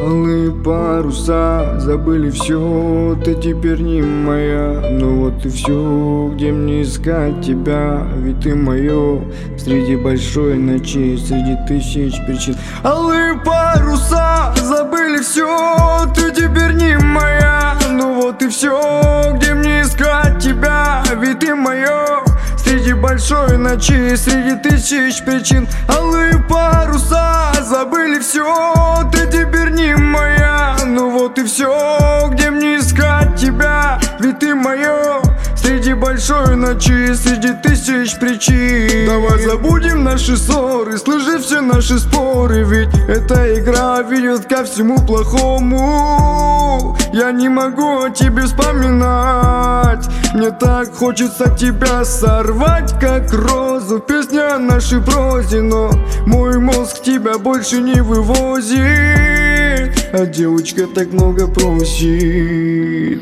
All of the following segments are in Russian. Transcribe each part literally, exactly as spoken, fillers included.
Алые паруса забыли все, ты теперь не моя. Ну вот и все, где мне искать тебя, ведь ты мое. Среди большой ночи, среди тысяч причин. Алые паруса забыли все, ты теперь не моя. Ну вот и все, где мне искать тебя, ведь ты мое. Среди большой ночи, среди тысяч причин. Алые паруса забыли все, ты теперь не моя. Ну вот и все, где мне искать тебя, ведь ты мое. Среди большой ночи, среди тысяч причин. Давай забудем наши ссоры, слыши все наши споры, ведь эта игра ведет ко всему плохому. Я не могу о тебе вспоминать, мне так хочется тебя сорвать, как розу. Песня о нашей прозе, но мой мозг тебя больше не вывозит, а девочка так много просит.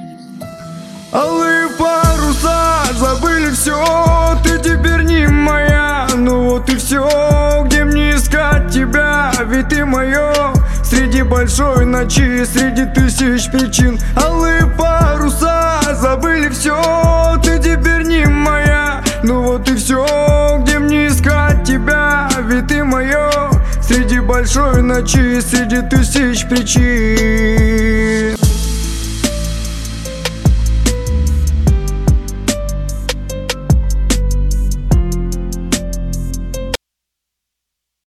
Алые паруса забыли все, ты теперь не моя. Ну вот и все, где мне искать тебя, ведь ты мое. Среди большой ночи, среди тысяч причин. Алые паруса забыли все, ты теперь не моя. Ну вот и все, где мне искать тебя, ведь ты мое. Среди большой ночи, среди тысяч причин.